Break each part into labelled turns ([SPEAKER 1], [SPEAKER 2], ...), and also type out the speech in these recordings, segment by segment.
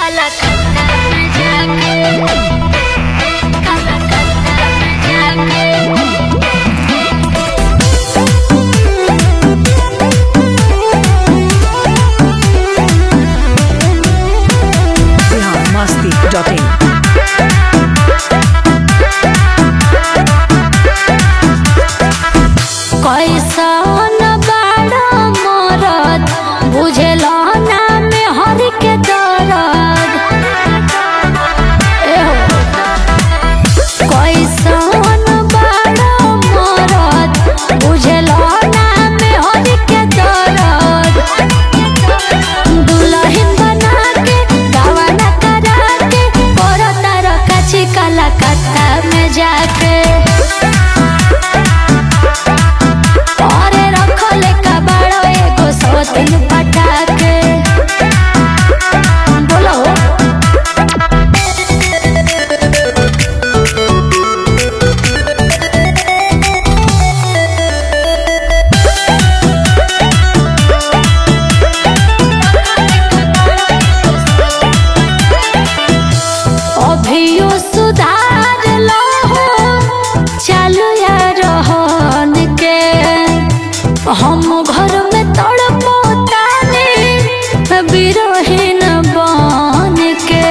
[SPEAKER 1] हम घर में तड़पोतानी बिरहीन बन के।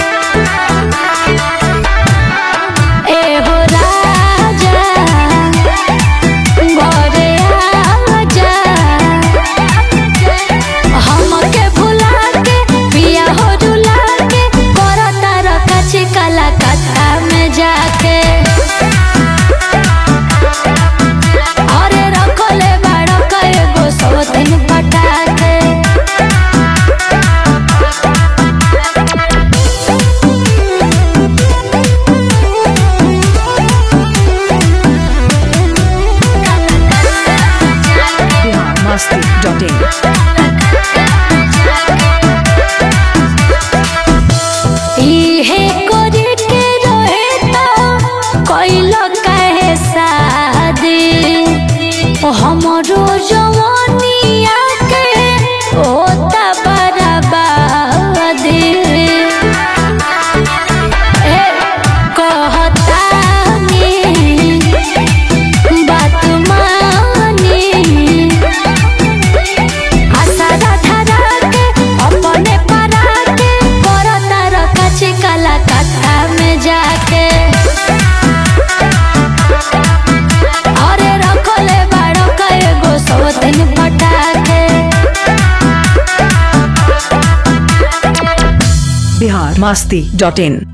[SPEAKER 1] एहो राजा घरे आजा, हमके भुला के पिया हो रुला के करता रखा कलकत्ता में जाके। इहे करे के रहे तो कइल काहे शादी, हमरो जवानिया के होता बर्बादी। कहतानी बात मानी, आशा धरा के अपने परा के करता रखा कलकत्ता में जाके। अरे रखले बाड़ो कएगो सौतन पटाके।
[SPEAKER 2] biharmasti.in